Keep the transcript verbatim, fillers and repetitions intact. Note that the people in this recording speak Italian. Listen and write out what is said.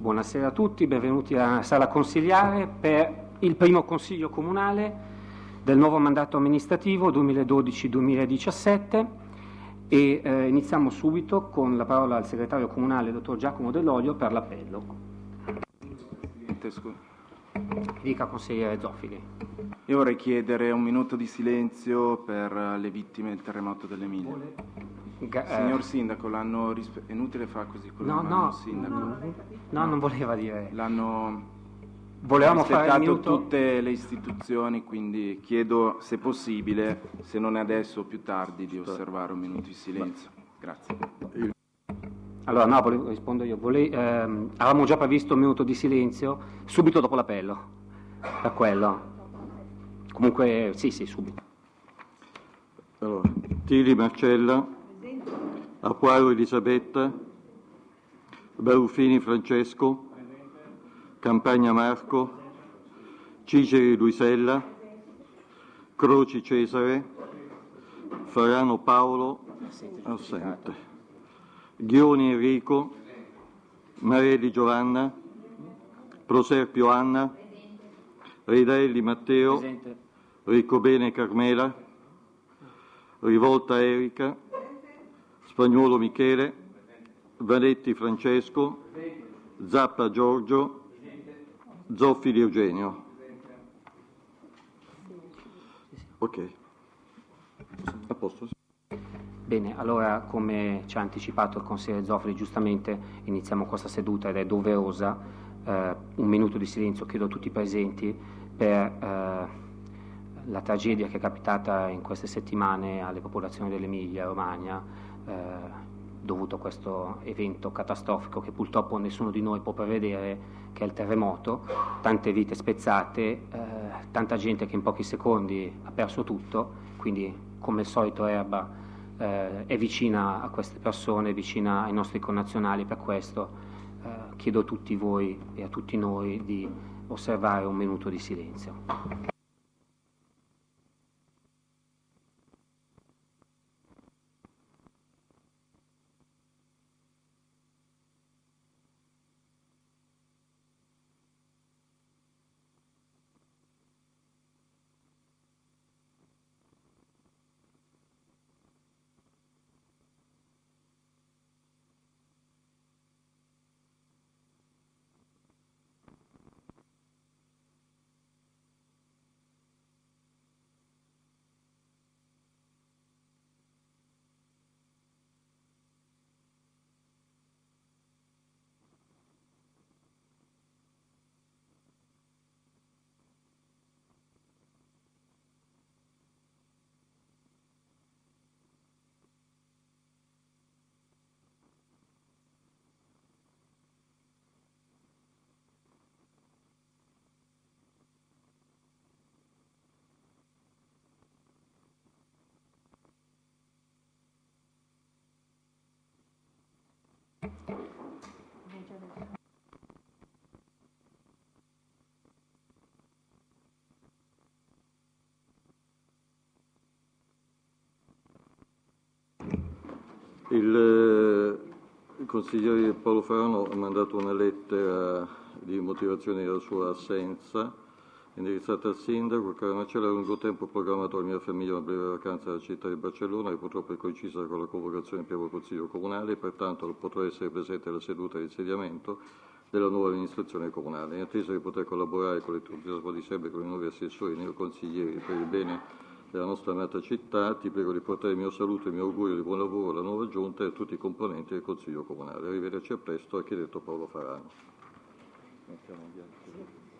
Buonasera a tutti, benvenuti a Sala Consigliare per il primo Consiglio Comunale del nuovo mandato amministrativo duemiladodici duemiladiciassette e eh, iniziamo subito con la parola al segretario comunale, dottor Giacomo Dell'Olio, per l'appello. Dica, consigliere Zoffili. Io vorrei chiedere un minuto di silenzio per le vittime del terremoto dell'Emilia. Ga- Signor eh, Sindaco, l'hanno rispe- è inutile fare così con No, la mano, no, Sindaco. no, no, non voleva dire. L'hanno Volevamo fare il rispettato minuto. tutte le istituzioni, quindi chiedo, se possibile, se non è adesso o più tardi, di osservare un minuto di silenzio. Grazie. Allora, no, volevo, rispondo io. Vole- ehm, avevamo già previsto un minuto di silenzio subito dopo l'appello, per quello. Comunque, sì, sì, subito. Allora, Tili Marcella, Acquaro Elisabetta, Baruffini Francesco, Campagna Marco, Ciceri Luisella, Croci Cesare, Farano Paolo, assente, Ghioni Enrico, Marelli Giovanna, Proserpio Anna, Ridelli Matteo, Presente. Riccobene Carmela, Rivolta Erika, Spagnuolo Michele, Vanetti Francesco, Zappa Giorgio, Zoffili Eugenio. Ok. A posto. Bene, allora, come ci ha anticipato il consigliere Zoffoli, giustamente iniziamo questa seduta ed è doverosa. Eh, un minuto di silenzio, chiedo a tutti i presenti, per eh, la tragedia che è capitata in queste settimane alle popolazioni dell'Emilia Romagna, eh, dovuto a questo evento catastrofico che purtroppo nessuno di noi può prevedere, che è il terremoto. Tante vite spezzate, eh, tanta gente che in pochi secondi ha perso tutto, quindi come al solito Erba eh, è vicina a queste persone, è vicina ai nostri connazionali. Per questo eh, chiedo a tutti voi e a tutti noi di osservare un minuto di silenzio. Il, il consigliere Paolo Farano ha mandato una lettera di motivazione della sua assenza indirizzata al sindaco. Caro Marcello, a lungo tempo ho programmato la mia famiglia una breve vacanza alla città di Barcellona, che purtroppo è coincisa con la convocazione del primo Consiglio Comunale, e pertanto non potrò essere presente alla seduta di insediamento della nuova amministrazione comunale. In attesa di poter collaborare con l'entusiasmo di sempre con i nuovi assessori e i nuovi consiglieri per il bene della nostra amata città, ti prego di portare il mio saluto e il mio augurio di buon lavoro alla nuova giunta e a tutti i componenti del Consiglio Comunale. Arrivederci a presto, a chi ha detto Paolo Farano.